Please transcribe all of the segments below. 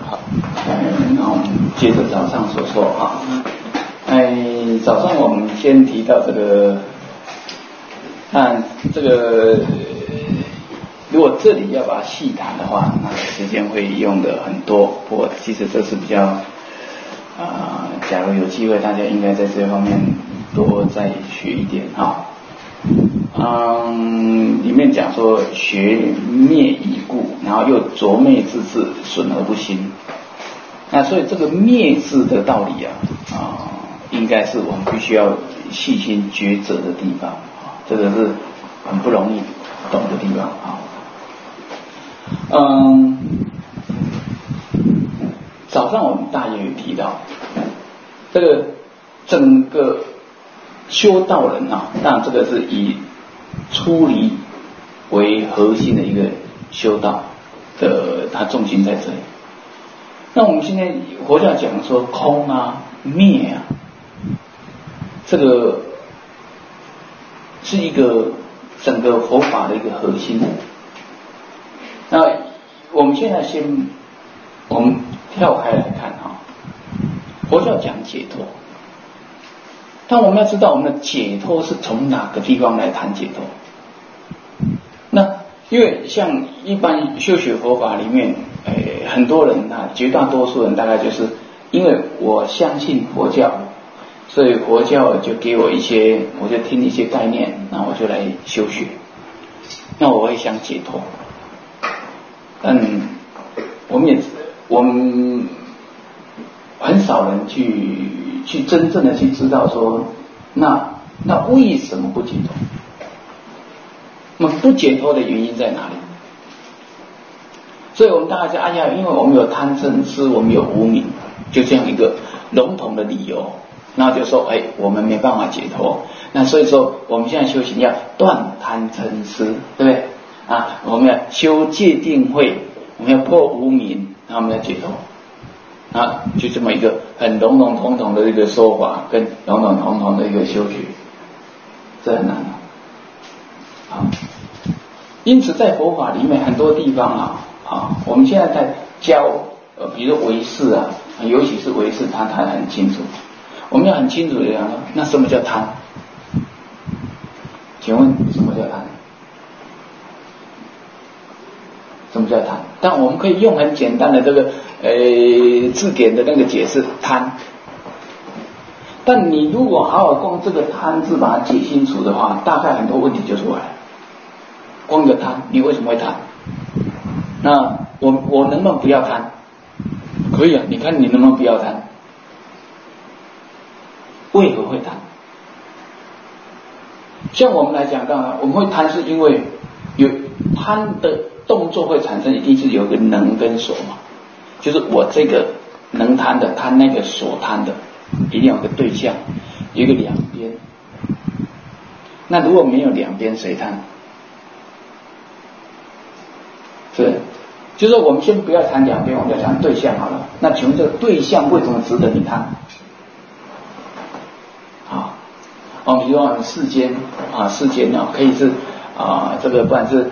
好，那我们接着早上所说哈，早上我们先提到这个，那这个如果这里要把它细谈的话，那时间会用的很多。不过其实这是比较假如有机会，大家应该在这方面多再学一点哈。里面讲说学灭已故，然后又着昧自治，损而不兴。那所以这个灭字的道理应该是我们必须要细心抉择的地方这个是很不容易懂的地方早上我们大约有提到这个整个修道人当然这个是以出离为核心的一个修道的，它重心在这里。那我们现在佛教讲说空灭这个是一个整个佛法的一个核心。那我们现在我们跳开来看佛教讲解脱，但我们要知道我们的解脱是从哪个地方来谈解脱。那因为像一般修学佛法里面很多人绝大多数人大概就是因为我相信佛教，所以佛教就给我一些，我就听一些概念，那我就来修学，那我会想解脱。但我们很少人去真正的去知道说那为什么不解脱？那么不解脱的原因在哪里？所以我们大家因为我们有贪嗔痴，我们有无明，就这样一个笼统的理由，然后就说我们没办法解脱。那所以说我们现在修行要断贪嗔痴，对不对我们要修戒定慧，我们要破无明，然后我们要解脱就这么一个很笼笼统统的一个说法，跟笼笼统统的一个修学，这很难因此在佛法里面很多地方我们现在在教比如唯识尤其是唯识他谈得很清楚，我们要很清楚的讲那什么叫贪？请问什么叫贪？什么叫贪？但我们可以用很简单的这个字典的那个解释贪，但你如果好好光这个贪字把它解清楚的话，大概很多问题就出来了。光一个贪，你为什么会贪？那我能不能不要贪？可以你看你能不能不要贪？为何会贪？像我们来讲，当然我们会贪是因为有贪的动作会产生，一定是有个能跟所嘛，就是我这个能贪的贪那个所贪的，一定有个对象，有一个两边。那如果没有两边，谁贪？是，就是我们先不要谈两边，我们就讲对象好了。那请问这个对象为什么值得你贪？比如说我们世间可以是这个不管是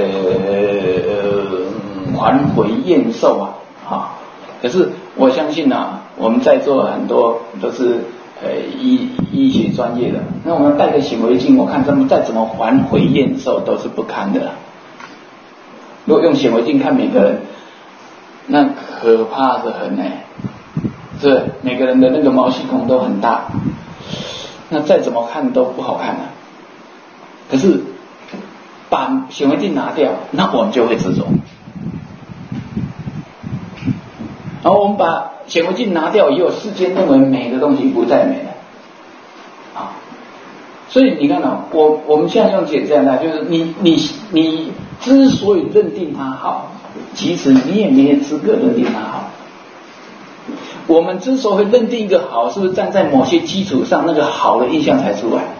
还回厌受可是我相信我们在座很多都是医学专业的，那我们戴个显微镜，我看他们再怎么还回厌受都是不堪的。如果用显微镜看每个人，那可怕的很是每个人的那个毛细孔都很大，那再怎么看都不好看可是把显微镜拿掉，那我们就会执着。然后我们把显微镜拿掉以后，世间认为美的东西不再美了所以你看我们现在用解这样就是你之所以认定它好，其实你也没有资格认定它好。我们之所以认定一个好，是不是站在某些基础上，那个好的印象才出来？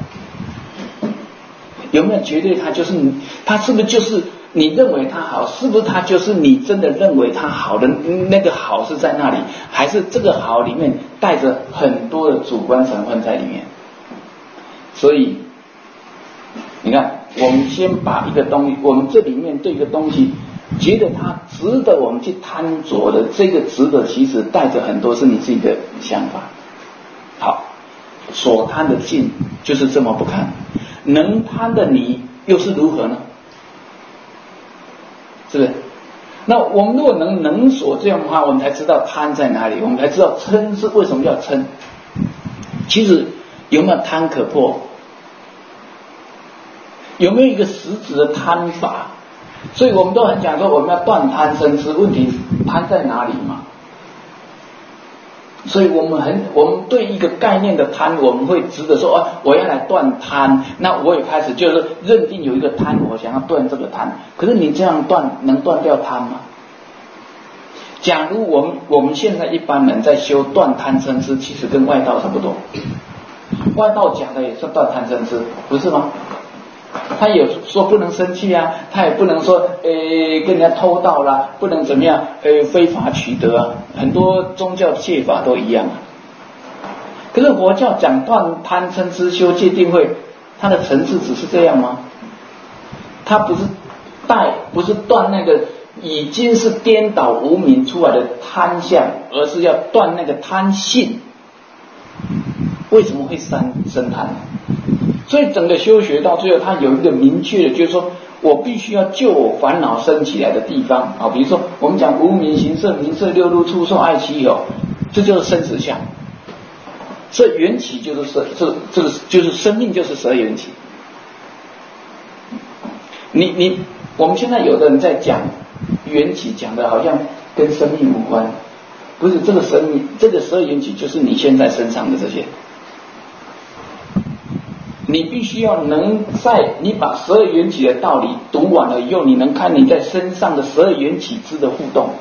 有没有绝对它是不是就是你认为它好，是不是它就是你真的认为它好的那个好是在那里，还是这个好里面带着很多的主观成分在里面？所以你看我们先把一个东西，我们这里面对一个东西觉得它值得我们去贪着的，这个值得其实带着很多是你自己的想法。好，所贪的境就是这么不堪，能贪的你又是如何呢？是不是？那我们如果能所这样的话，我们才知道贪在哪里，我们才知道嗔是为什么要嗔。其实有没有贪可破？有没有一个实质的贪法？所以我们都很讲说我们要断贪嗔痴，问题贪在哪里嘛？所以我们对一个概念的贪，我们会值得说我要来断贪，那我也开始就是认定有一个贪，我想要断这个贪。可是你这样断能断掉贪吗？假如我们现在一般人在修断贪嗔痴，其实跟外道差不多。外道讲的也是断贪嗔痴，不是吗？他也说不能生气啊，他也不能说跟人家偷盗啦，不能怎么样非法取得啊，很多宗教戒法都一样啊。可是佛教讲断贪嗔痴修戒定慧，它的层次只是这样吗？它不是断那个已经是颠倒无明出来的贪相，而是要断那个贪性。为什么会生贪？所以整个修学到最后，它有一个明确的，就是说我必须要救我烦恼生起来的地方啊。比如说我们讲无明行识名色六入触受爱取有，这就是生死相。这缘起就是这个就是生命，就是十二缘起。我们现在有的人在讲缘起，讲的好像跟生命无关，不是这个生命，这个十二缘起就是你现在身上的这些。你必须要你把十二缘起的道理读完了以后，你能看你在身上的十二缘起之的互动，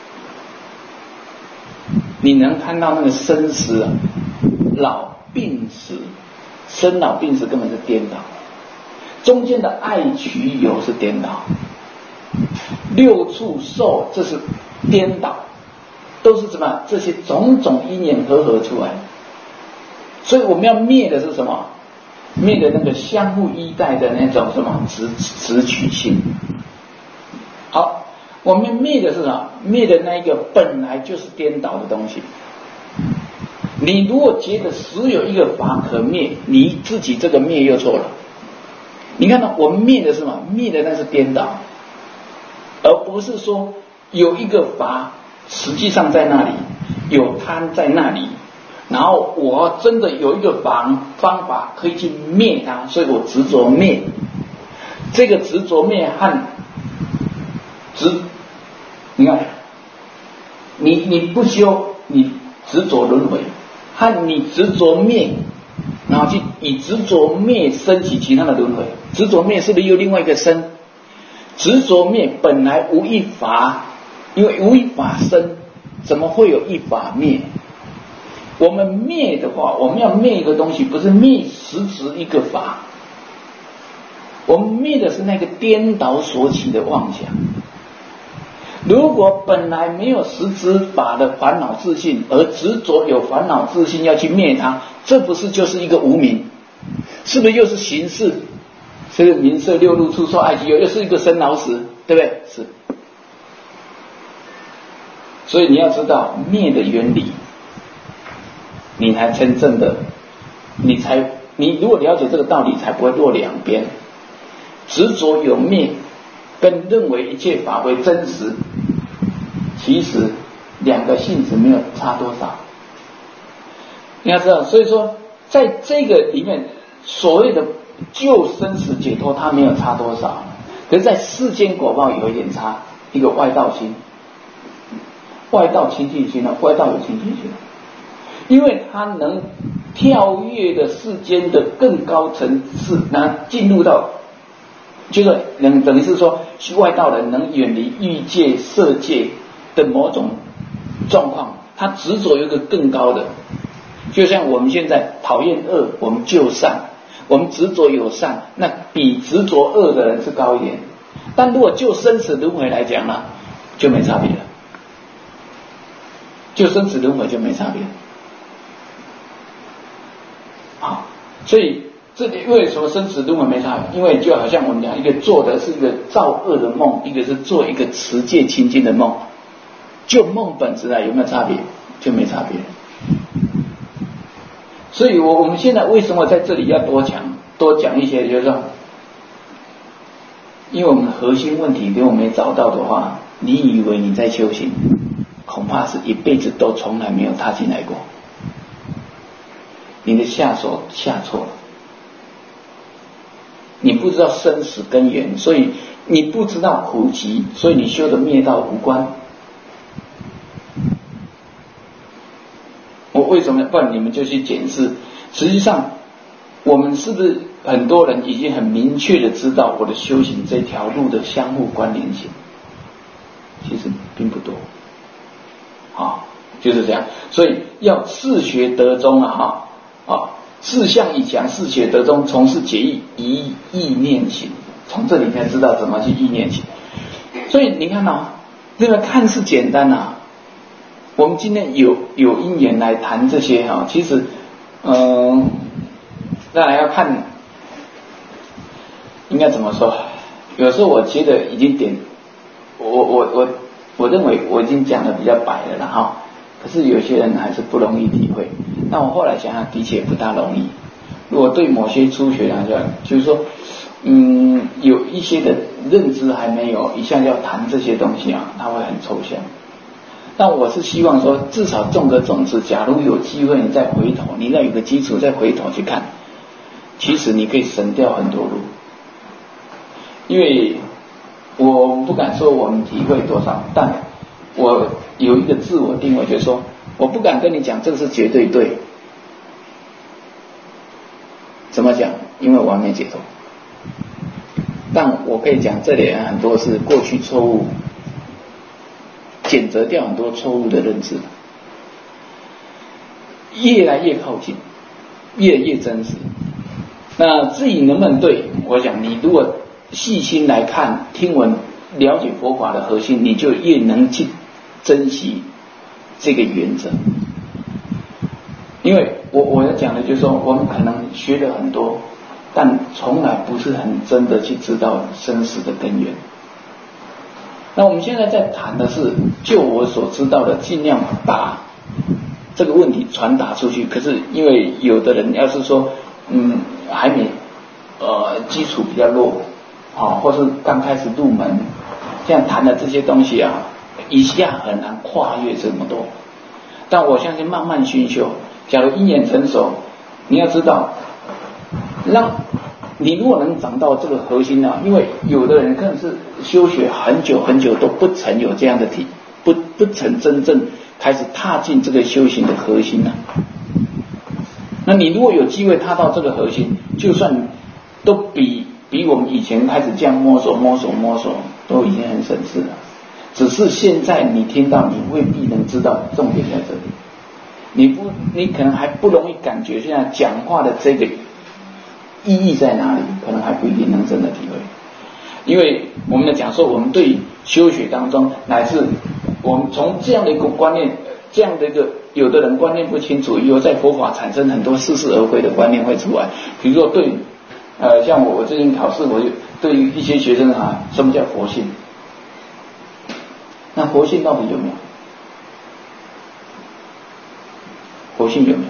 你能看到那个生死老病死，生老病死根本是颠倒，中间的爱取有是颠倒，六处受这是颠倒，都是什么？这些种种因缘合出来。所以我们要灭的是什么？灭的那个相互依赖的那种什么执取性。好，我们灭的是什么？灭的那一个本来就是颠倒的东西。你如果觉得只有一个法可灭，你自己这个灭又错了。你看到我们灭的是什么？灭的那是颠倒，而不是说有一个法实际上在那里，有贪在那里。然后我真的有一个方法可以去灭它，所以我执着灭。这个执着灭和你看，你不修，你执着轮回，和你执着灭，然后去以执着灭升起其他的轮回。执着灭是不是有另外一个生？执着灭本来无一法，因为无一法生，怎么会有一法灭？我们灭的话，我们要灭一个东西，不是灭实质一个法，我们灭的是那个颠倒所起的妄想。如果本来没有实质法的烦恼自性，而执着有烦恼自性要去灭它，这不是就是一个无明？是不是又是形式？这个名色六入触受爱取有，又是一个生老死，对不对？是。所以你要知道灭的原理，你才真正的，你如果了解这个道理，才不会落两边。执着有灭，跟认为一切法为真实，其实两个性质没有差多少。你要知道，所以说在这个里面，所谓的救生死解脱，它没有差多少。可是，在世间果报有一点差，一个外道心，外道亲近心外道有亲近心。因为他能跳跃的世间的更高层次，然后进入到，就是等于是说，外道人能远离欲界、色界的某种状况，他执着有一个更高的，就像我们现在讨厌恶，我们就善，我们执着有善，那比执着恶的人是高一点。但如果就生死轮回来讲呢，就没差别了，就生死轮回就没差别。好，所以这里为什么生死轮回没差别？因为就好像我们讲，一个做的是一个造恶的梦，一个是做一个持戒清净的梦，就梦本质来有没有差别？就没差别。所以我们现在为什么在这里要多讲一些，就是说，因为我们核心问题如果没找到的话，你以为你在修行，恐怕是一辈子都从来没有踏进来过。你的下手下错了，你不知道生死根源，所以你不知道苦集，所以你修的灭道无关。我为什么？不然你们就去检视。实际上，我们是不是很多人已经很明确的知道我的修行这条路的相互关联性？其实并不多。就是这样。所以要自学得中四相以强，自学得中，从事解义，以意念行。从这里才知道怎么去意念行。所以你看这个看似简单我们今天有因缘来谈这些其实当然要看应该怎么说。有时候我觉得已经我认为我已经讲的比较白了可是有些人还是不容易体会。那我后来想想，的确不大容易。如果对某些初学来讲，就是说有一些的认知还没有，一下要谈这些东西它会很抽象。但我是希望说，至少种个种子，假如有机会你再回头，你再有个基础再回头去看，其实你可以省掉很多路。因为我不敢说我们体会多少，但我有一个自我定位，就是说我不敢跟你讲这个是绝对对。怎么讲？因为我还没解脱。但我可以讲这里很多是过去错误，检责掉很多错误的认知，越来越靠近，越来越真实。那至于能不能对，我想你如果细心来看听闻了解佛法的核心，你就越能去珍惜这个原则。因为我要讲的就是说，我们可能学了很多，但从来不是很真的去知道生死的根源。那我们现在在谈的是，就我所知道的，尽量把这个问题传达出去。可是因为有的人要是说还没基础比较弱或是刚开始入门，这样谈的这些东西一下很难跨越这么多。但我相信慢慢熏修，假如因缘成熟，你要知道，让你如果能找到这个核心因为有的人可能是修学很久很久都不曾有这样的不曾真正开始踏进这个修行的核心那你如果有机会踏到这个核心，就算都比我们以前开始这样摸索都已经很省事了。只是现在你听到，你未必能知道重点在这里。你可能还不容易感觉现在讲话的这个意义在哪里，可能还不一定能真的体会。因为我们的讲说，我们对修学当中，乃至我们从这样的一个观念，这样的一个有的人观念不清楚，以后在佛法产生很多似是而非的观念会出来。比如说对像我最近考试，我就对于一些学生什么叫佛性？那佛性到底有没有？佛性有没有？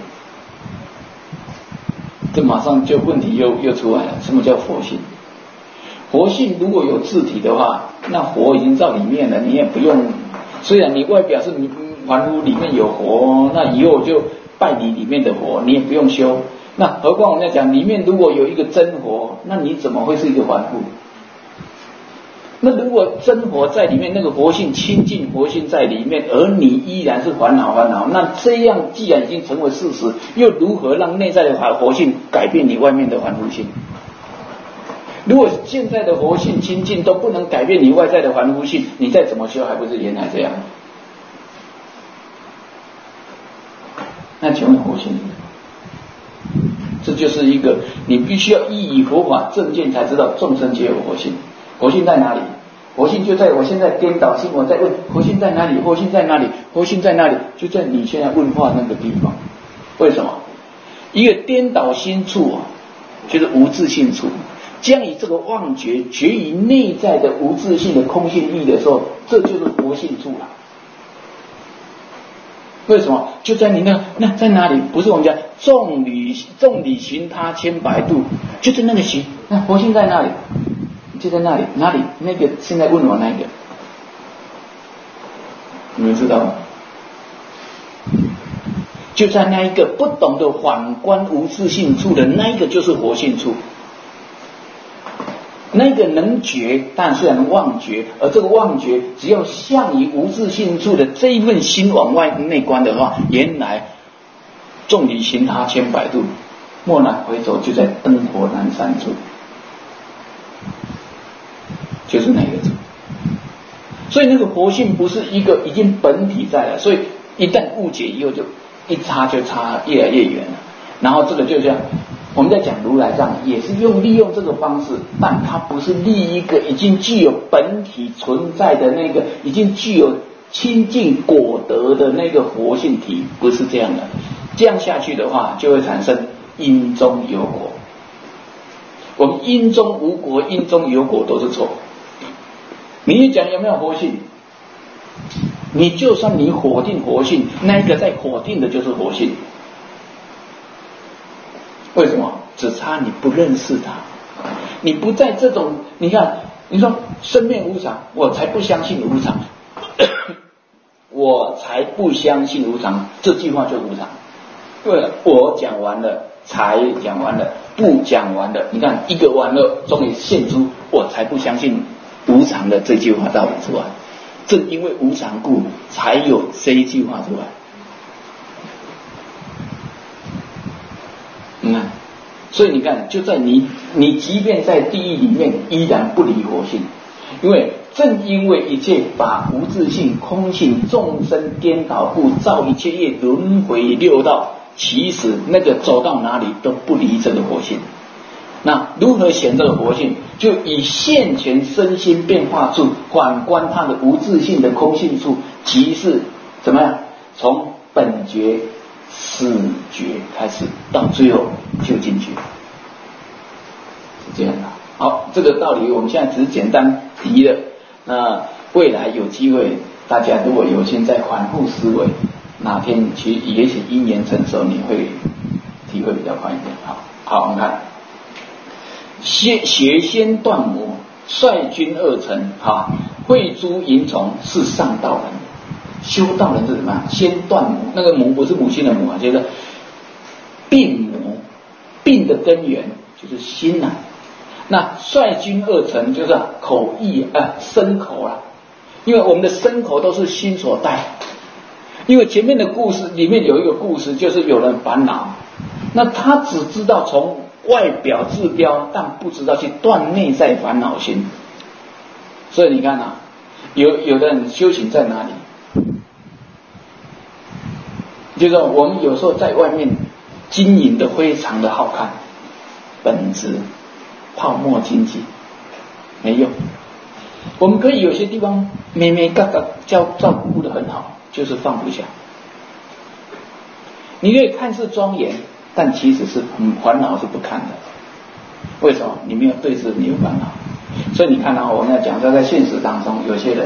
这马上就问题又出来了。什么叫佛性？佛性如果有自体的话，那佛已经在里面了，你也不用。虽然你外表是你凡夫里面有佛，那以后就拜你里面的佛，你也不用修。那何况我们在讲里面如果有一个真佛，那你怎么会是一个凡夫？那如果真佛在里面，那个佛性清净，佛性在里面，而你依然是烦恼，那这样既然已经成为事实，又如何让内在的佛性改变你外面的凡夫性？如果现在的佛性清净都不能改变你外在的凡夫性，你再怎么修还不是原来这样？那请问佛性，这就是一个你必须要依以佛法正见才知道众生皆有佛性。佛性在哪里？佛性就在我现在颠倒心，我在问佛性在哪里？佛性在哪里？佛性在哪里？就在你现在问话那个地方。为什么？一个颠倒心处就是无自性处。将以这个妄觉觉于内在的无自性的空性义的时候，这就是佛性处了。为什么？就在你那在哪里？不是我们讲众里寻他千百度，就在那个寻，那佛性在哪里？就在那里，哪里？那个现在问我那个，你们知道吗？就在那一个不懂得反观无自性处的那一个，就是佛性处。那个能觉，但虽然妄觉，而这个妄觉只要向于无自性处的这一份心往外内观的话，原来众里寻他千百度，蓦然回首就在灯火阑珊处，就是那个处。所以那个佛性不是一个已经本体在了，所以一旦误解以后就一差就差越来越远了。然后这个就像我们在讲如来藏也是利用这个方式，但它不是立一个已经具有本体存在的那个已经具有清净果德的那个活性体，不是这样的。这样下去的话就会产生因中有果。我们因中无果，因中有果都是错。你讲有没有活性，你就算你否定活性，那一个在否定的就是活性。为什么？只差你不认识它，你不在这种，你看，你说生命无常，我才不相信无常，我才不相信无常，这句话就无常。对，我讲完了，才讲完了，不讲完了，你看一个完了，终于现出我才不相信无常的这句话道理出来。正因为无常故，才有这一句话出来。所以你看，就在你即便在地狱里面，依然不离活性，因为正因为一切法无自性、空性、众生颠倒故，造一切业轮回六道，其实那个走到哪里都不离这个活性。那如何显这个活性？就以现前身心变化处，反观它的无自性的空性处，即是怎么样？从本觉、始觉开始，到最后究竟觉，是这样的。好，这个道理我们现在只是简单提了。那未来有机会，大家如果有心再反复思维，哪天其实也许因缘成熟，你会体会比较快一点。好，我们看。学先断魔，率军二乘，会诸淫虫是上道人。修道人是什么？先断魔，那个魔不是母亲的魔，就是病魔，病的根源就是心啊。那率军二乘就是口意身口啊，因为我们的身口都是心所带。因为前面的故事里面有一个故事，就是有人烦恼，那他只知道从外表治标，但不知道去断内在烦恼心。所以你看啊，有的人修行在哪里？就是我们有时候在外面经营的非常的好看，本质泡沫经济没用。我们可以有些地方妹妹嘎嘎照顾得很好，就是放不下。你可以看似庄严，但其实是烦恼是不堪的。为什么？你没有对治，你有烦恼。所以你看到我们要讲到在现实当中，有些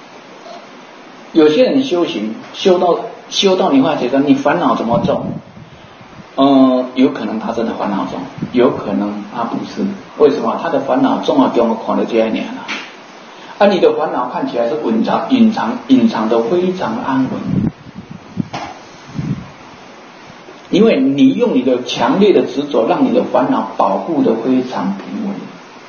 人修行修到你会觉得你烦恼怎么重？有可能他真的烦恼重，有可能他不是。为什么？他的烦恼重啊，给我们看得这一年啊。你的烦恼看起来是隐藏的非常安稳，因为你用你的强烈的执着，让你的烦恼保护得非常平稳。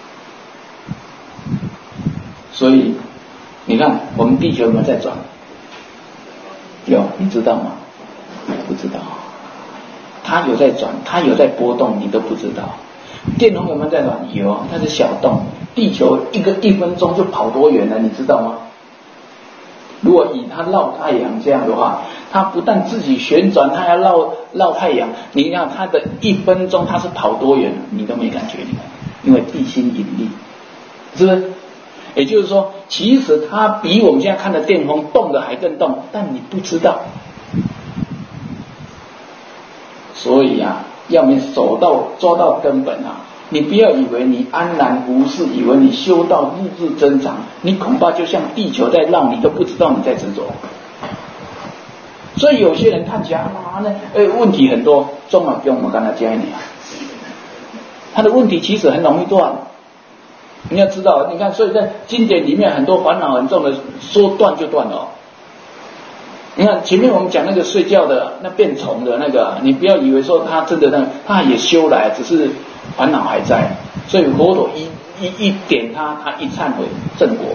所以你看，我们地球有没有在转？有，你知道吗？不知道。它有在转，它有在波动，你都不知道。电筒有没有在转？有，它是小动。地球1分钟就跑多远了，你知道吗？如果以它绕太阳这样的话，它不但自己旋转，它还要绕太阳。你看它的1分钟，它是跑多远，你都没感觉，因为地心引力，是不是？也就是说，其实它比我们现在看的电风动的还更动，但你不知道。所以要么抓到根本啊！你不要以为你安然无事，以为你修道日日增长，你恐怕就像地球在绕，你都不知道你在执着。所以有些人看起来问题很多，中啊不用我跟他讲一点，他的问题其实很容易断。你要知道，你看，所以在经典里面很多烦恼很重的，说断就断了。你看前面我们讲那个睡觉的那变虫的那个，你不要以为说他真的他也修来，只是烦恼还在。所以佛陀一点他一忏悔正果。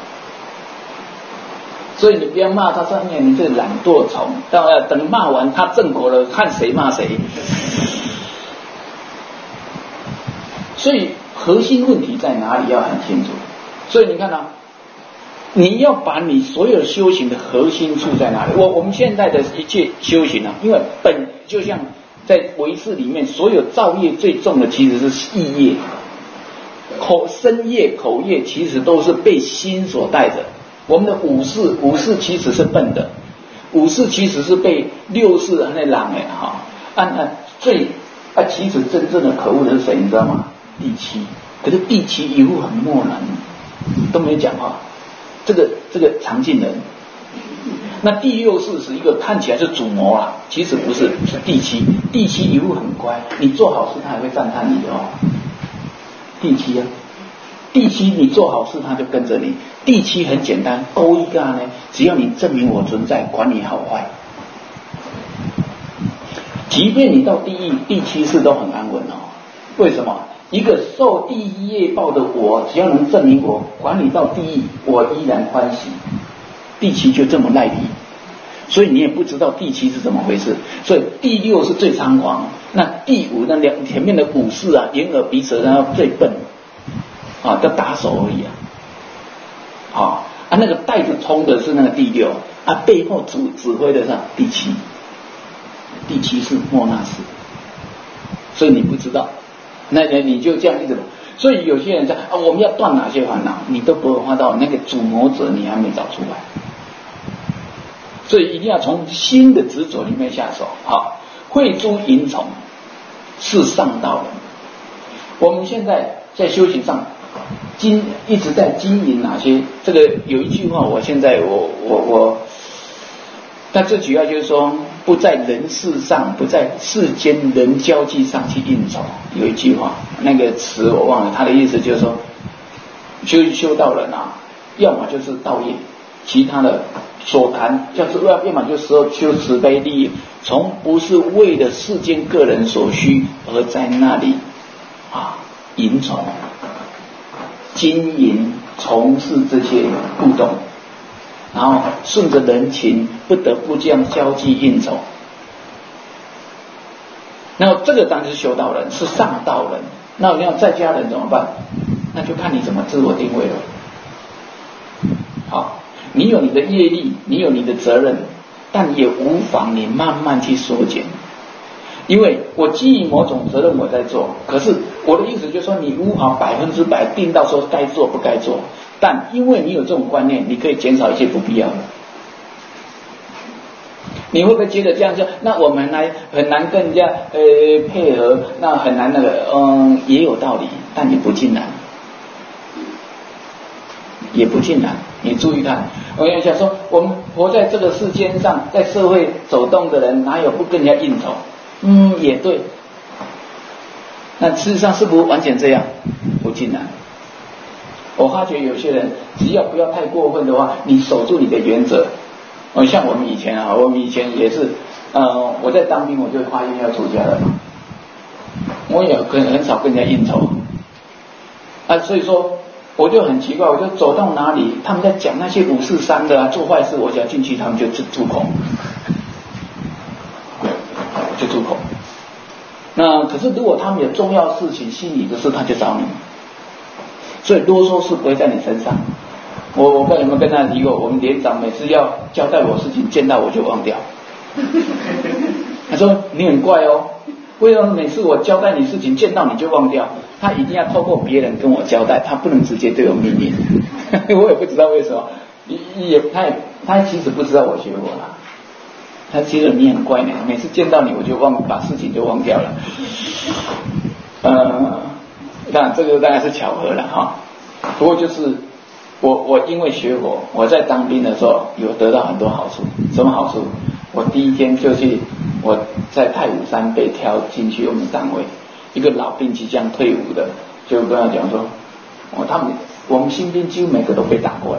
所以你不要骂他说你这懒惰虫，等骂完他正果了，看谁骂谁。所以核心问题在哪里要很清楚。所以你看啊，你要把你所有修行的核心处在哪里？我们现在的一切修行啊，因为就像在唯识里面，所有造业最重的其实是意业，身业、口业其实都是被心所带着。我们的五识其实是笨的，五识其实是被六识那狼其实真正的可恶的是谁？你知道吗？第七。可是第七一副很漠然，都没讲话。这个常进人。那第六识是一个看起来是主谋啦，其实不是，是第七。第七一副很乖，你做好事他还会赞叹你的哦。第七啊。第七你做好事他就跟着你。第七很简单，勾一个呢，只要你证明我存在，管你好坏。即便你到地狱，第七世都很安稳哦。为什么？一个受地狱业报的我，只要能证明我，管你到地狱，我依然欢喜。第七就这么赖皮，所以你也不知道第七是怎么回事。所以第六是最猖狂，那第五那前面的五识啊，眼耳鼻舌然后最笨啊，都打手而已啊。那个带着冲的是那个第六啊，背后指挥的是第七。第七是莫那识，所以你不知道，那你就这样一直。所以有些人讲我们要断哪些烦恼，你都不会花到那个主谋者，你还没找出来。所以一定要从新的执着里面下手。好，慧诸淫虫是上道人。我们现在在修行上一直在经营哪些？这个有一句话，我现在但这主要就是说，不在人事上，不在世间人交际上去应酬。有一句话，那个词我忘了，他的意思就是说，修道人啊，要么就是道业，其他的所谈要么就是修慈悲利益，从不是为了世间个人所需，而在那里迎从、经营、从事这些互动。然后顺着人情，不得不这样交际应酬。那这个当然是修道人，是上道人。那你要在家人怎么办？那就看你怎么自我定位了。好，你有你的业力，你有你的责任，但也无妨你慢慢去缩减。因为我基于某种责任我在做，可是我的意思就是说，你无法100%定到说该做不该做。但因为你有这种观念，你可以减少一些不必要的。你会不会觉得这样说？那我们很难跟人家配合，那很难也有道理，但也不尽然，也不尽然。你注意看，我要想说，我们活在这个世间上，在社会走动的人，哪有不跟人家应酬？也对。那事实上是不是完全这样？不尽然。我发觉有些人只要不要太过分的话，你守住你的原则。像我们以前也是，我在当兵我就发愿要出家了，我也很少跟人家应酬所以说我就很奇怪，我就走到哪里，他们在讲那些543的做坏事，我只要进去，他们就住口，就住口。那可是如果他们有重要事情、心理的事，他就找你。所以啰嗦是不会在你身上。我有没有跟他提过？我们连长每次要交代我事情，见到我就忘掉。他说你很怪哦，为什么每次我交代你事情，见到你就忘掉？他一定要透过别人跟我交代，他不能直接对我命令。我也不知道为什么，他其实不知道我学佛啦。 他觉得你很乖呢，每次见到你我就把事情就忘掉了。那这个当然是巧合了哈。不过就是我因为学佛，我在当兵的时候有得到很多好处。什么好处？我第一天就去，我在太武山被挑进去我们单位，一个老兵即将退伍的，就跟他讲说，我们新兵几乎每个都被打过了。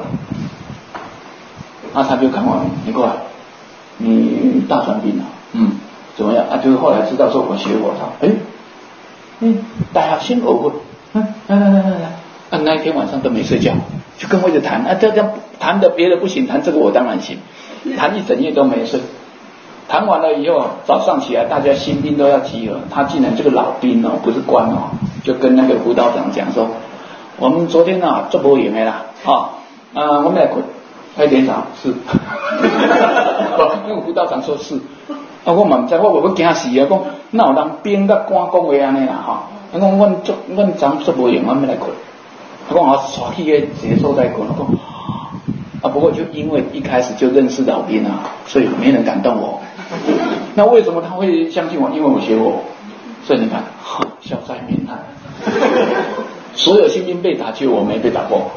他就看我，你过来，你大传兵啊，怎么样？就是后来知道说我学佛，大学先学过，来。那一天晚上都没睡觉，就跟我一直谈这谈的别的不行，谈这个我当然行，谈一整夜都没睡。谈完了以后，早上起来大家新兵都要集合，他竟然这个老兵不是官就跟那个辅导长讲说，我们昨天做没用的啦，我们来滚。连长是，那个辅导长说是，我嘛唔知，我惊死啊！讲哪有人兵甲官讲话安尼啦我讲阮昨做无用，我们来滚。他讲我耍去个一个所在滚，我讲不过就因为一开始就认识老兵所以没人敢动我。那为什么他会相信我？因为我学佛，所以你看，消灾免难。所有新兵被打，就我没被打过。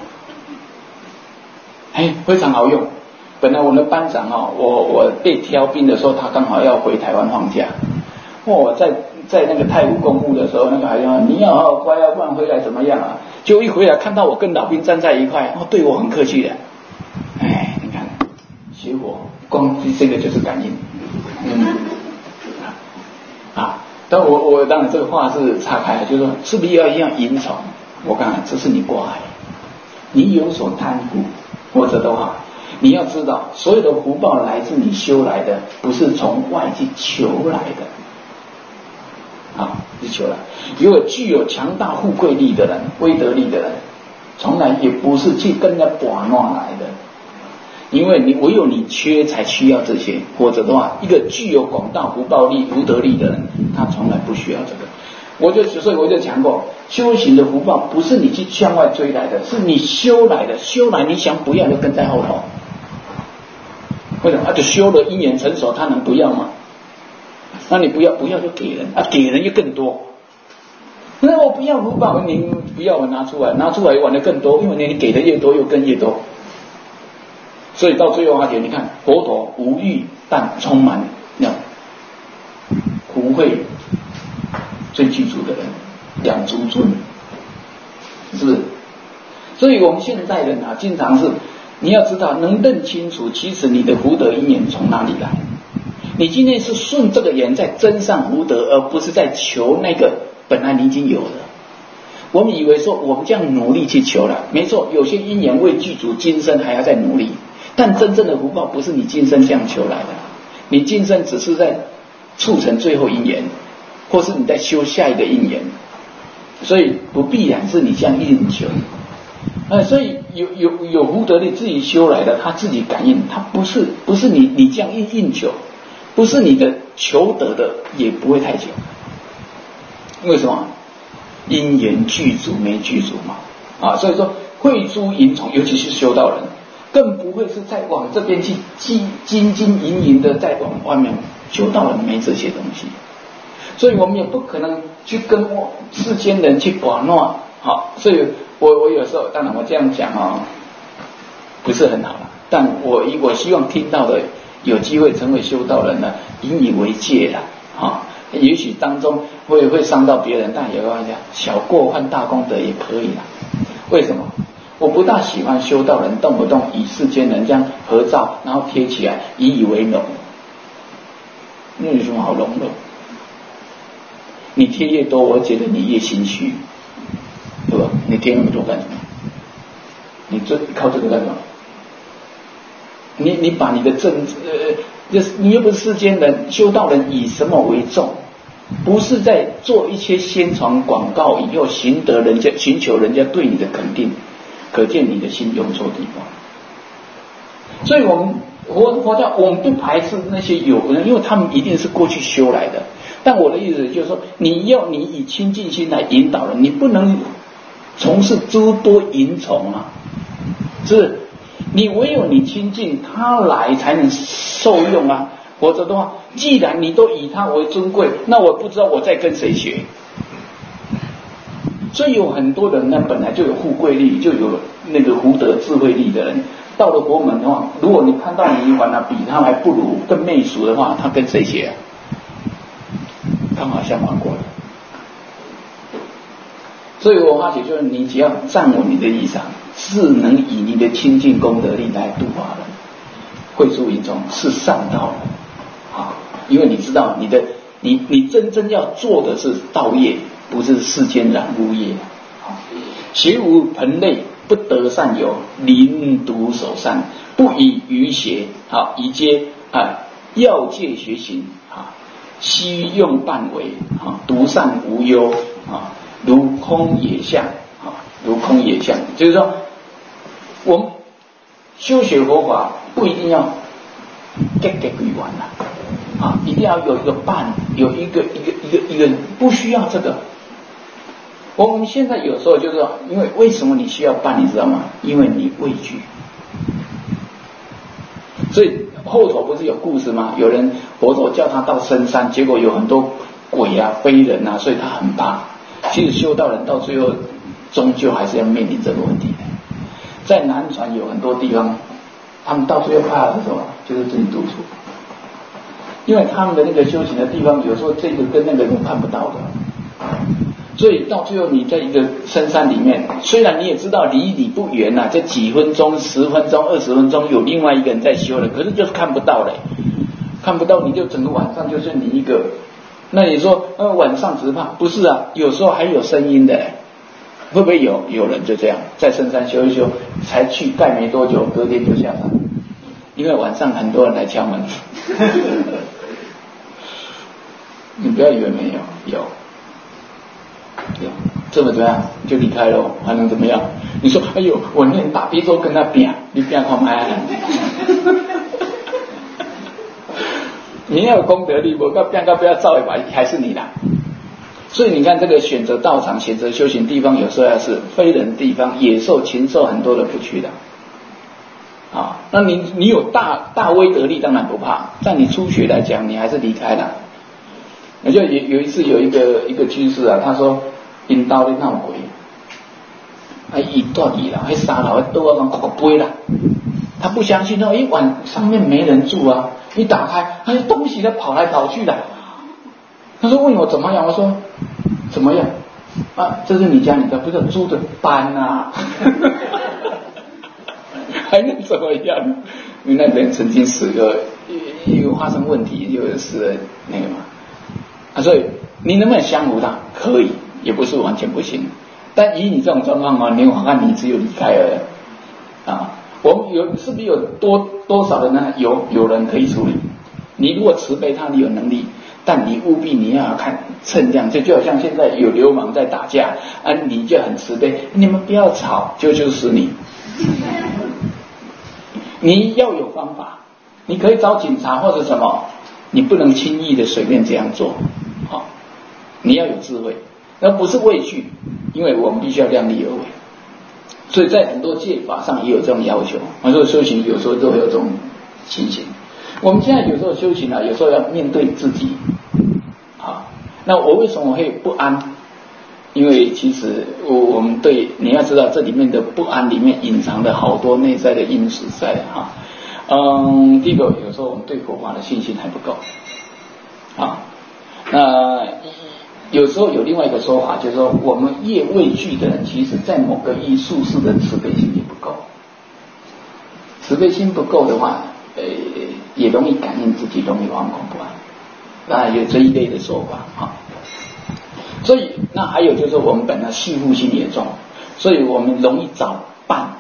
非常好用。本来我们的班长我被挑兵的时候，他刚好要回台湾放假。我在那个太武公墓的时候，那个还说你要好好乖不然回来怎么样啊？就一回来看到我跟老兵站在一块，对我很客气的。你看学佛光这个就是感应。但我当然这个话是岔开了，就是说是不是要一样迎从？我刚才这是你挂碍，你有所贪腐。或者的话，你要知道，所有的福报来自你修来的，不是从外去求来的。是求来。如果具有强大富贵力的人、威德力的人，从来也不是去跟人家把弄来的。因为唯有你缺才需要这些，或者的话，一个具有广大福报力、福德力的人，他从来不需要这个。所以我就讲过，修行的福报不是你去向外追来的，是你修来的。修来你想不要就跟在后头。为什么？就修了因缘成熟，他能不要吗？那你不要就给人给人又更多。那我不要福报，你不要我拿出来玩的更多，因为你给的越多又更越多。所以到最后你看佛陀无欲，但充满福慧。最具足的人，两足尊，是不是？所以我们现在人经常是，你要知道，能认清楚，其实你的福德因缘从哪里来。你今天是顺这个缘在增上福德，而不是在求那个本来你已经有的。我们以为说我们这样努力去求了，没错，有些因缘未具足，今生还要再努力。但真正的福报不是你今生这样求来的，你今生只是在促成最后因缘。或是你在修下一个因缘，所以不必然是你这样硬求。所以有福德力自己修来的，他自己感应，他不是你这样硬求，不是你的求得的也不会太久。为什么？因缘具足没具足嘛。所以说慧珠淫从，尤其是修道人，更不会是在往这边去金银的在往外面。修道人没这些东西。所以我们也不可能去跟世间人去把弄。所以我有时候，当然我这样讲不是很好了，但我希望听到的有机会成为修道人呢，引以为戒了也许当中会伤到别人，但也有小过犯大功德也可以了。为什么？我不大喜欢修道人动不动以世间人这样合照，然后贴起来以为荣。那有什么好荣的？你贴越多，我觉得你越心虚，对吧？你贴那么多干什么？你靠这个干什么？你把你的政治你又不是世间人，修道人以什么为重？不是在做一些宣传广告以后寻求人家对你的肯定，可见你的心用错地方。所以我们佛教我们不排斥那些有人，因为他们一定是过去修来的。但我的意思就是说，你以清净心来引导人，你不能从事诸多淫从是你唯有你清净，他来才能受用否则的话，既然你都以他为尊贵，那我不知道我在跟谁学。所以有很多人呢，本来就有富贵力，就有那个福德智慧力的人，到了佛门的话，如果你看到尼环比他还不如，更媚俗的话，他跟谁学啊？刚好相反过来。所以我发觉就是你只要站稳你的立场，是能以你的清净功德力来度化人，会诸因中是上道的啊！因为你知道你真正要做的是道业，不是世间染污业。学无盆类，不得善友，临独守善，不以愚邪，好以皆要戒学行啊，须用半为啊，独善无忧啊，如空也相啊，如空也相，就是说我们修学佛法不一定要给完了啊，一定要有一个伴，有一个，不需要这个。我们现在有时候就是说，因为为什么你需要伴，你知道吗？因为你畏惧。所以后头不是有故事吗？有人佛陀叫他到深山，结果有很多鬼啊、非人啊，所以他很怕。其实修道人到最后终究还是要面临这个问题的。在南传有很多地方，他们到最后怕的是什么？就是自己独处，因为他们的那个修行的地方，有时候这个跟那个人看不到的。所以到最后你在一个深山里面，虽然你也知道离你不远啊，这几分钟、10分钟、20分钟有另外一个人在修了，可是就是看不到嘞，看不到你就整个晚上就是你一个。那你说晚上只是怕，不是啊，有时候还有声音的嘞，会不会有人就这样在深山修一修，才去盖没多久，隔天就下山，因为晚上很多人来敲门。你不要以为没有。这么怎么样就离开了，还能怎么样？你说哎呦，我念大悲咒跟他比，你比看麦，你要有功德力，我不要造一把，还是你啦。所以你看这个选择道场、选择修行地方，有时候要是非人地方，野兽、禽兽很多人不去的啊。那你有大威德力，当然不怕。在你初学来讲，你还是离开了。那就有一次有一个居士啊，他说因兜咧闹鬼，伊住地啦，迄3楼迄桌啊，讲飞啦，他不相信哦，晚上面没人住啊，一打开，东西都跑来跑去的。他说问我怎么样，我说怎么样啊？这是你家里的，不是租的班啊，还能怎么样？因为那边曾经死个一个发生问题，又死了那个嘛。所以你能不能降服他？可以，也不是完全不行。但以你这种状况啊，你我看你只有离开了啊。我们是不是有多少人呢？有人可以处理。你如果慈悲他，你有能力，但你务必你要看称量。就好像现在有流氓在打架啊，你就很慈悲，你们不要吵，就是你。你要有方法，你可以找警察或者什么，你不能轻易的随便这样做。好，你要有智慧，那不是畏惧，因为我们必须要量力而为。所以在很多戒法上也有这种要求。我说修行有时候都会有这种情形。我们现在有时候修行啊，有时候要面对自己。好，那我为什么会不安？因为其实我们对你要知道，这里面的不安里面隐藏了好多内在的因素在哈。第一个，有时候我们对佛法的信心还不够啊。那有时候有另外一个说法，就是说我们越畏惧的人，其实在某个意义术士的慈悲心也不够。慈悲心不够的话，也容易感应自己容易惶恐不安。那有这一类的说法啊。所以那还有就是我们本来系缚心也重，所以我们容易找伴。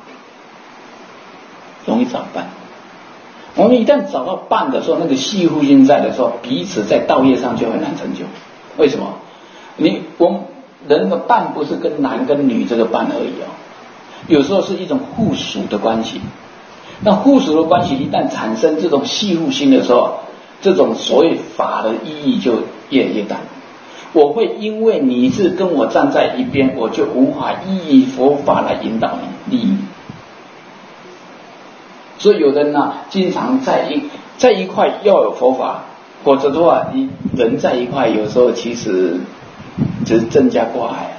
我们一旦找到伴的时候，那个系缚心在的时候，彼此在道业上就很难成就。为什么？我们人的伴不是跟男跟女这个伴而已哦，有时候是一种互属的关系。那互属的关系一旦产生这种系缚心的时候，这种所谓法的意义就越来越大。我会因为你是跟我站在一边，我就无法依佛法来引导你利益。所以有人呢，经常在在一块要有佛法，否则的话，你人在一块，有时候其实只是增加挂碍，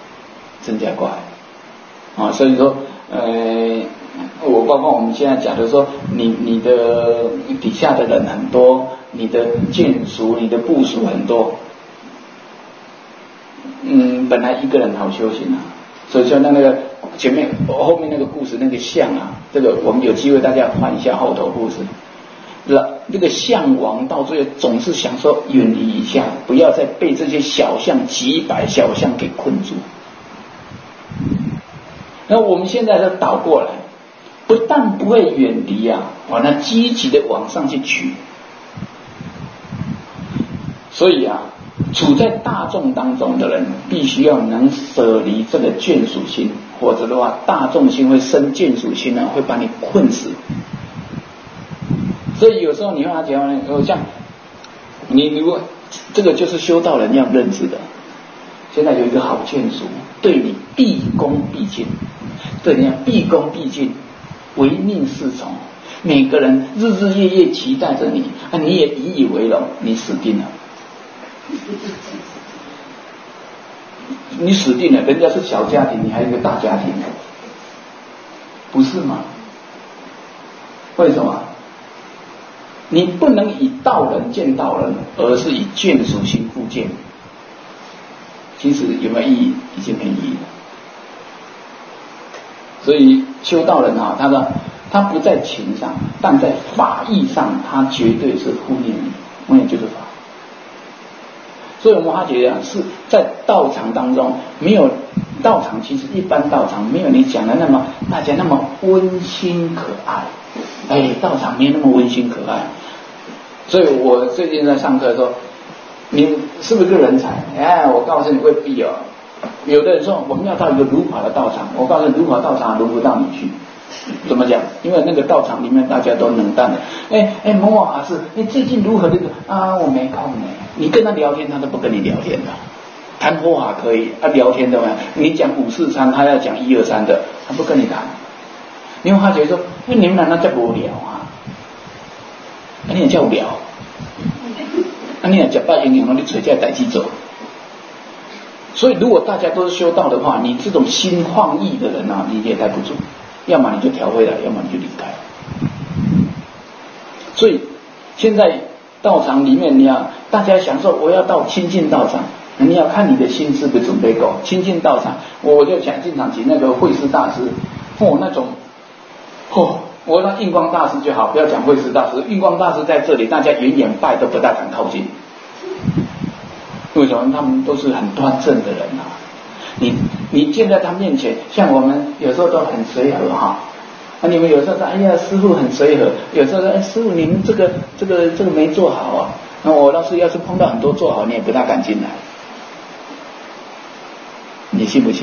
啊，所以说，我包括我们现在讲的说，你的底下的人很多，你的眷属、你的部属很多，本来一个人好修行啊，所以说那个前面后面那个故事那个象啊，这个我们有机会大家换一下后头故事。这个象王到最后总是想说远离一下，不要再被这些小象几百小象给困住。那我们现在都倒过来，不但不会远离啊，反而积极的往上去取。所以啊，处在大众当中的人，必须要能舍离这个眷属心，否则的话，大众心会生眷属心呢，会把你困死。所以有时候你跟他讲，像你如果这个就是修道人要认知的。现在有一个好眷属，对你毕恭毕敬，对你毕恭毕敬，唯命是从。每个人日日夜夜期待着你，你也引以为荣，你死定了。你死定了，人家是小家庭，你还有一个大家庭，不是吗？为什么？你不能以道人见道人，而是以眷属心互见。其实有没有意义？已经没意义了。所以修道人啊，他不在情上，但在法义上，他绝对是护念你，护念就是法。所以我们发觉啊，是在道场当中，没有道场，其实一般道场没有你讲的那么大家那么温馨可爱。道场没有那么温馨可爱。所以我最近在上课说，你是不是个人才？我告诉你未必哦。有的人说我们要到一个如法的道场，我告诉你如法道场轮不到你去。怎么讲？因为那个道场里面大家都能干的。某某法师，你最近如何这个啊？我没空呢。你跟他聊天，他都不跟你聊天的。谈佛法可以，聊天的嘛。你讲543，他要讲123的，他不跟你谈。你会发觉说，你们难道叫无聊啊？你也叫无聊。你也假扮营养，你找这代志做。所以，如果大家都是修道的话，你这种心放逸的人啊，你也待不住。要么你就调回来，要么你就离开。所以，现在道场里面，你要大家享受，我要到亲近道场，你要看你的心是不是准备够。亲近道场，我就想经常提那个慧师大师，那种，我让印光大师就好，不要讲慧师大师。印光大师在这里，大家远远拜都不大敢靠近。为什么？他们都是很端正的人啊。你见在他面前，像我们有时候都很随和哈。你们有时候说，哎呀，师父很随和；有时候说，师父你们这个没做好啊。那我要是碰到很多做好，你也不大敢进来。你信不信？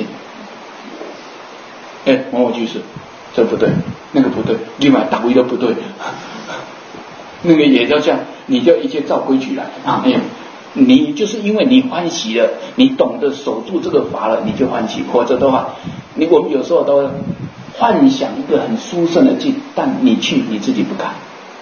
某居士，这不对，那个不对，立马打一都不对，那个也要这样，你就一切照规矩来啊！你就是因为你欢喜了，你懂得守住这个法了，你就欢喜。否则的话，我们有时候都幻想一个很殊胜的境，但你去你自己不敢。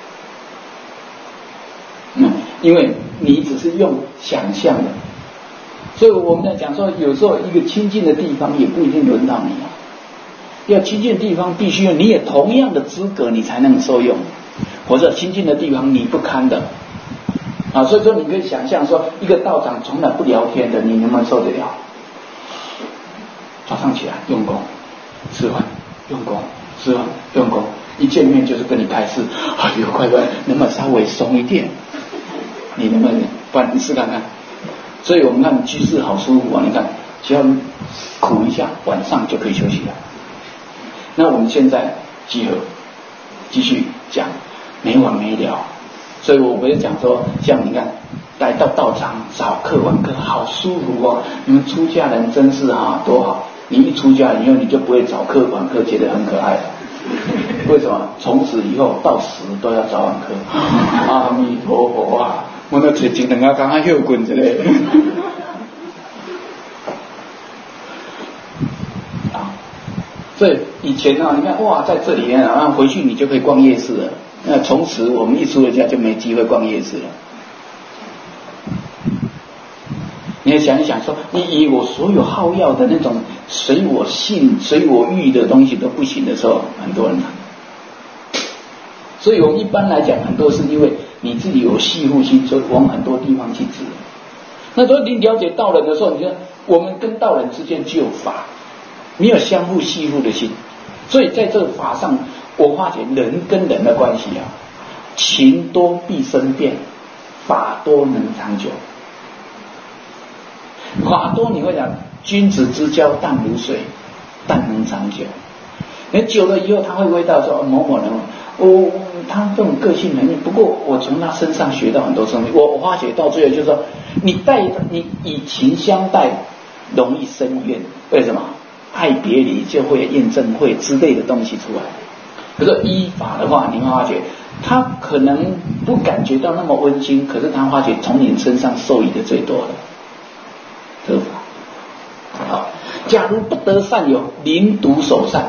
因为你只是用想象的，所以我们在讲说，有时候一个亲近的地方也不一定轮到你啊。要亲近的地方，必须你也同样的资格，你才能受用。或者亲近的地方你不堪的。所以说你可以想象说，一个道长从来不聊天的，你能不能受得了？早上起来用功，吃饭用功，吃饭用功，一见面就是跟你开示，快，能不能稍微松一点？你能不能？不然你试看看。所以我们看居士好舒服啊！你看，只要苦一下，晚上就可以休息了。那我们现在集合，继续讲，没完没了。所以我不是讲说，像你看来到道场早课晚课好舒服哦，你们出家人真是多好。你一出家以后，你就不会早课晚课觉得很可爱了。为什么？从此以后到死都要早晚课。阿弥陀佛啊！我那嘴睛等下刚刚又滚着嘞。所以以前你看在这里面回去你就可以逛夜市了。 那从此我们一出了家就没机会逛夜市了。你要想一想说，你以我所有好要的那种随我性随我欲的东西都不行的时候，很多人所以我们一般来讲，很多是因为你自己有系护心，所以往很多地方去指。那所以你了解道人的时候，你看我们跟道人之间只有法，没有相互系护的心。所以在这个法上，我发觉人跟人的关系啊，情多必生变，法多能长久。法多你会讲，君子之交淡如水，但能长久。你久了以后，他会味道说某某人，他这种个性能力，不过我从他身上学到很多东西。我发觉到最后就是说，你以情相待，容易生怨。为什么？爱别离就会验证会之类的东西出来。可是依法的话，你会发觉他可能不感觉到那么温馨，可是他发觉从你身上受益的最多的。这个法好，假如不得善友，临独守善，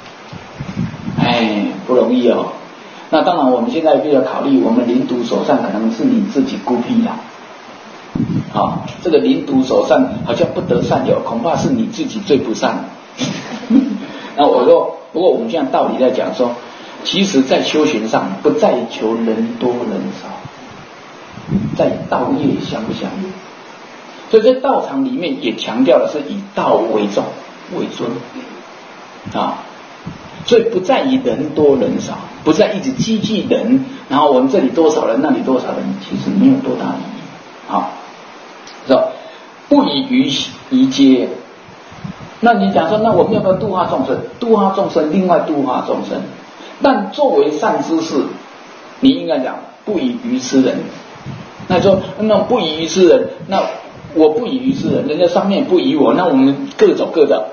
不容易哦。那当然，我们现在就要考虑，我们临独守善可能是你自己孤僻的。好，这个临独守善好像不得善友，恐怕是你自己最不善。那我说，不过我们现在道理在讲说，其实在修行上不在求人多人少，在道业相不相应。所以在道场里面也强调的是以道为重为尊啊，所以不在于人多人少，不在一直积聚人，然后我们这里多少人那里多少人，其实没有多大意义啊。不以愚阶。那你讲说，那我们要不要度化众生？度化众生，另外度化众生。但作为善知识，你应该讲不以愚痴人。那说那不以愚痴人，那我不以愚痴人，人家上面不以我，那我们各走各的。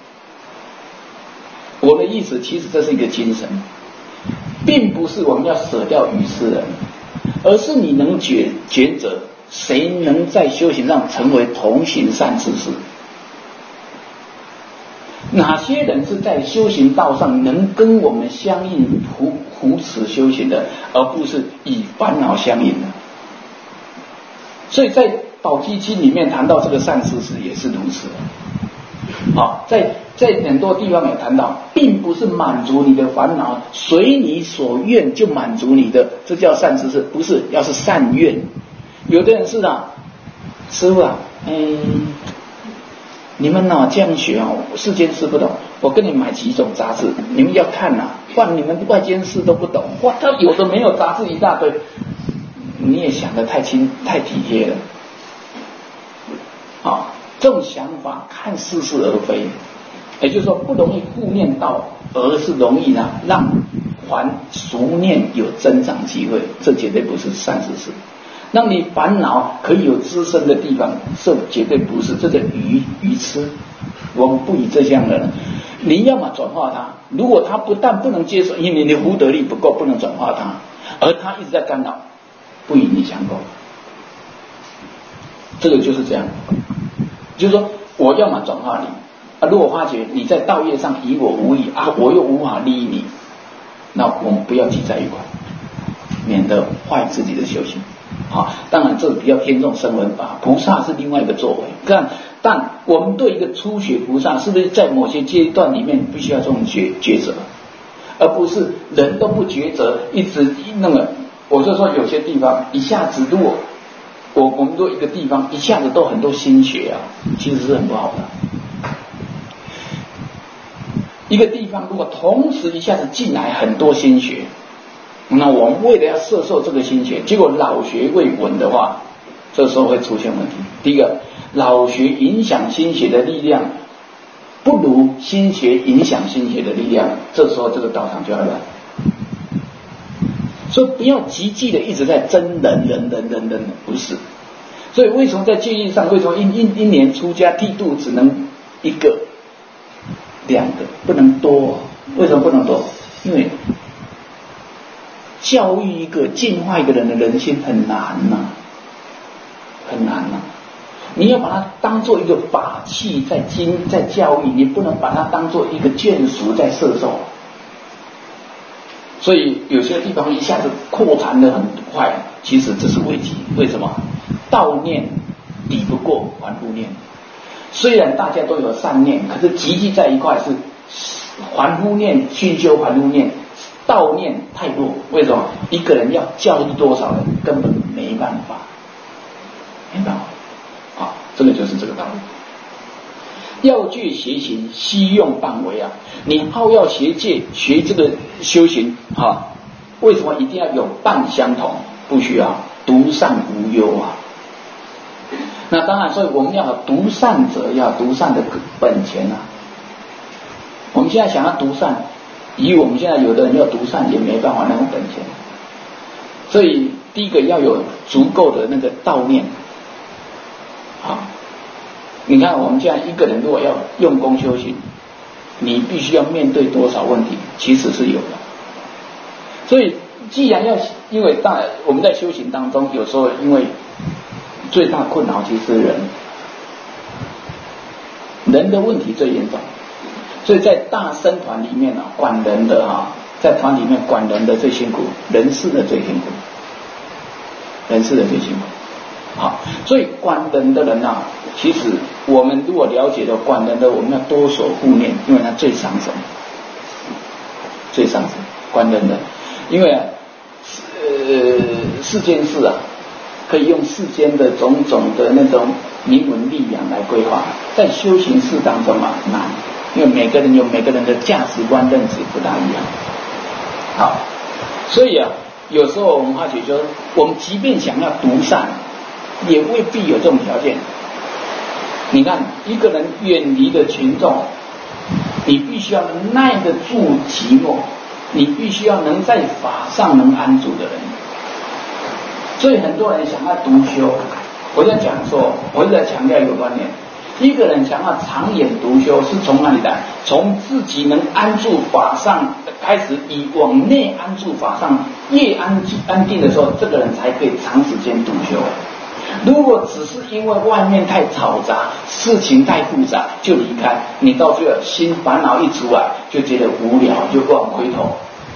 我的意思，其实这是一个精神，并不是我们要舍掉愚痴人，而是你能抉择，谁能在修行上成为同行善知识？哪些人是在修行道上能跟我们相应扶持修行的，而不是以烦恼相应的？所以在宝积经里面谈到这个善知识也是如此。好，在很多地方有谈到，并不是满足你的烦恼，随你所愿就满足你的，这叫善知识，不是，要是善愿。有的人是师父啊，你们这样学世间事不懂，我跟你买几种杂志，你们要看不然你们外间事都不懂。哇，他有的没有杂志一大堆，你也想得太体贴了。这种想法看似是而非，也就是说不容易护念道，而是容易让俗念有增长机会，这绝对不是善知识。让你烦恼可以有滋生的地方，这绝对不是，这个愚痴。我们不以这样的人，你要么转化他，如果他不但不能接受，因为你的福德力不够，不能转化他，而他一直在干扰，不与你相共。这个就是这样，就是说我要么转化你如果发觉你在道业上与我无益我又无法利益你，那我们不要聚在一块，免得坏自己的修行。当然这比较偏重声闻法，菩萨是另外一个作为。但我们对一个初学菩萨，是不是在某些阶段里面必须要这种抉择，而不是人都不抉择，一直那么。我就说有些地方一下子，如果我们说一个地方一下子都很多心血其实是很不好的。一个地方如果同时一下子进来很多心血，那我们为了要摄受这个心血，结果老学未稳的话，这时候会出现问题。第一个，老学影响心血的力量不如心血影响心血的力量，这时候这个道场就要乱。所以不要急剧的一直在争人，不是。所以为什么在戒律上，为什么一年出家剃度只能一个、两个，不能多？为什么不能多？因为教育一个净化一个人的人心很难很难你要把它当做一个法器在教育，你不能把它当做一个眷属在摄受。 所以有些地方一下子扩展得很快，其实这是危机。为什么？道念抵不过还复念。虽然大家都有善念，可是集聚在一块是还复念、熏修还复念，道念太弱。为什么？一个人要教育多少人，根本没办法，没办法。啊，这个就是这个道理。要戒邪行，悉用半为啊！你好要学戒，学这个修行啊，为什么一定要有伴相同？不需要，独善无忧啊。那当然，所以我们要有独善者，要独善的本钱啊。我们现在想要独善，以我们现在有的人要独善也没办法那种本钱。所以第一个要有足够的那个道念，好。你看我们现在一个人如果要用功修行，你必须要面对多少问题，其实是有的。所以既然要，因为我们在修行当中，有时候因为最大困扰其实是人的问题最严重，所以在大僧团里面啊，管人的啊，在团里面管人的最辛苦，人事的最辛苦，人事的最辛苦。好，所以管人的人啊，其实我们如果了解了管人的，我们要多守护念，因为他最伤神，最伤神。管人的，因为世间事啊，可以用世间的种种的那种名闻利养来规划，在修行事当中啊难，因为每个人有每个人的价值观认知不大一样。好，所以啊，有时候我们发觉说，我们即便想要独善，也未必有这种条件。你看，一个人远离的群众，你必须要能耐得住寂寞，你必须要能在法上能安住的人。所以很多人想要独修，我在讲说，我一直在强调一个观念：一个人想要长远独修，是从哪里来？从自己能安住法上开始，以往内安住法上，越安定的时候，这个人才可以长时间独修。如果只是因为外面太嘈杂，事情太复杂就离开，你到最后心烦恼一出来，就觉得无聊，就往回头。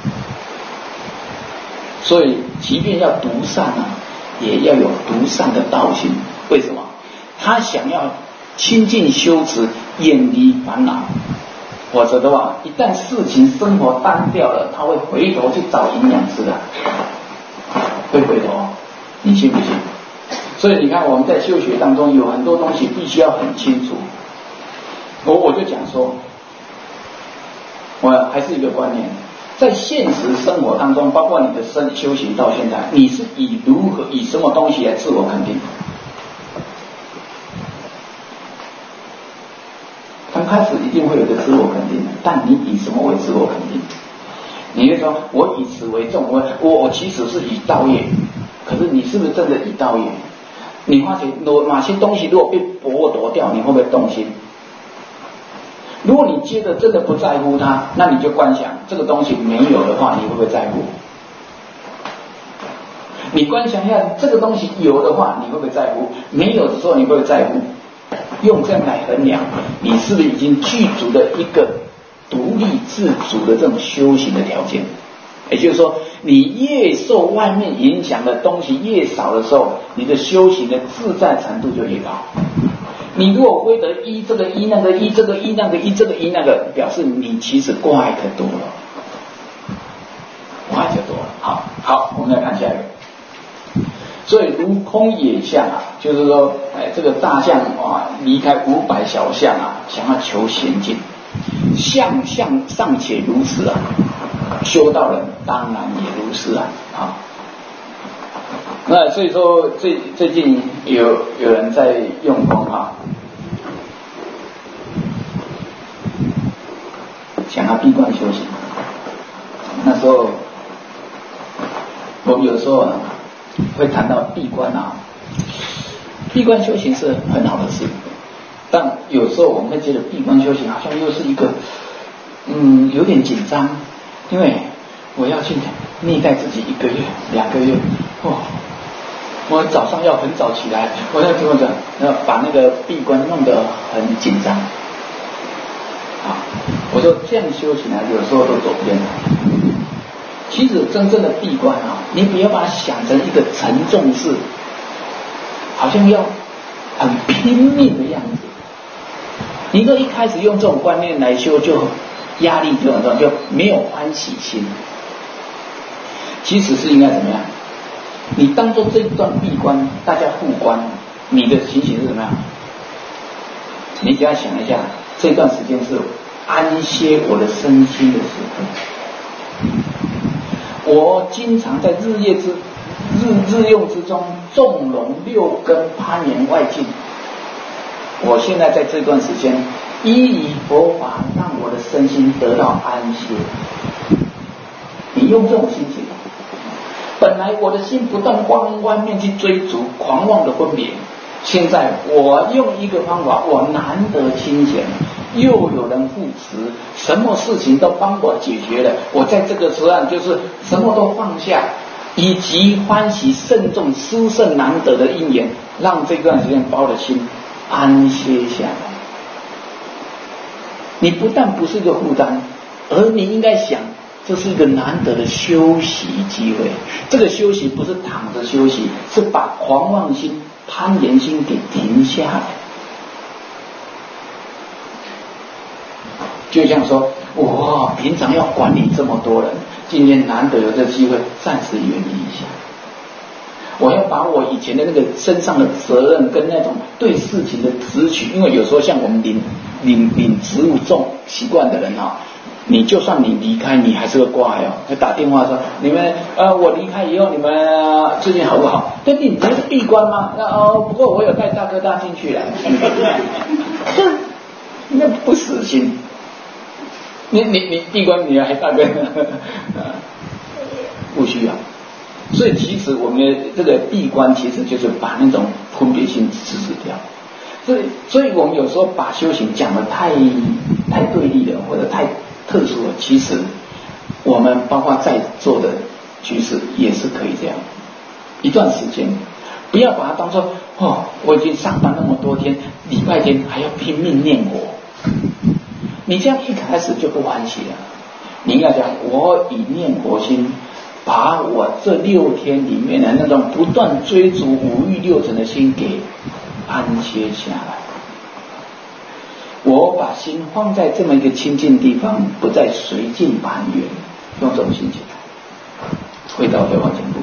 所以即便要独善啊，也要有独善的道心。为什么？他想要亲近修持，远离烦恼，否则的话，一旦事情生活单调了，他会回头去找营养师的，会回头，你信不信？所以你看，我们在修学当中有很多东西必须要很清楚。我就讲说，我还是一个观念，在现实生活当中，包括你的修行到现在，你是以什么东西来自我肯定？刚开始一定会有个自我肯定的，但你以什么为自我肯定？你会说，我以此为重，我其实是以道业，可是你是不是真的以道业？你发觉哪些东西如果被剥夺掉，你会不会动心？如果你觉得真的不在乎它，那你就观想这个东西没有的话，你会不会在乎？你观想一下，这个东西有的话，你会不会在乎？没有的时候，你会不会在乎？用这样来衡量，你是不是已经具足了一个独立自主的这种修行的条件？也就是说，你越受外面影响的东西越少的时候，你的修行的自在程度就越高。你如果非得依这个依那个依这个依那个依这个依那个，表示你其实挂碍可多了，挂碍可多了。好，我们来看下一个。所以如空也相啊，就是说，这个大象啊，离开500小象啊，想要求仙境，相尚且如此啊，修道人当然也如此啊。那所以说最近有人在用功啊，想要闭关修行。那时候我们有时候会谈到闭关啊，闭关修行是很好的事，但有时候我们会觉得闭关修行好像又是一个有点紧张，因为我要去虐待自己1个月2个月我早上要很早起来，我要怎么讲？要把那个闭关弄得很紧张我说这样修行有时候都走偏了。 其实真正的闭关啊，你不要把它想成一个沉重事，好像要很拼命的样子。你若一开始用这种观念来修，就压力就很重，就没有欢喜心。其实是应该怎么样？你当做这一段闭关，大家互关，你的情形是怎么样？你只要想一下，这段时间是安歇我的身心的时刻。我经常在日用之中纵容六根攀岩外境。我现在在这段时间依以佛法让我的身心得到安歇。你用这种心情，本来我的心不断往外面去追逐狂妄的分别，现在我用一个方法，我难得清闲，又有人护持，什么事情都帮我解决了，我在这个时候就是什么都放下，以及欢喜慎重殊胜难得的因缘，让这段时间把我的心安歇下来。你不但不是一个负担，而你应该想，这是一个难得的休息机会。这个休息不是躺着休息，是把狂妄心攀岩心给停下来。就像说，我平常要管理这么多人，今天难得有这机会，暂时远离一下。我要把我以前的那个身上的责任跟那种对事情的执取，因为有时候像我们领职务重习惯的人啊，你就算你离开，你还是会挂哦，会打电话说你们我离开以后，你们最近好不好？对，你不是闭关吗？不过我有带大哥大进去了，那不实行。你闭关你还大哥不需要。所以其实我们的这个闭关其实就是把那种分别心制止掉。所以我们有时候把修行讲得太对立了，或者太特殊了，其实我们包括在座的居士也是可以这样。一段时间不要把它当作我已经上班那么多天，礼拜天还要拼命念佛，你这样一开始就不欢喜了。你应该讲，我以念佛心把我这6天里面的那种不断追逐五欲六尘的心给安歇下来。我把心放在这么一个清净地方，不再随境攀缘，用这种心情回到对方讲。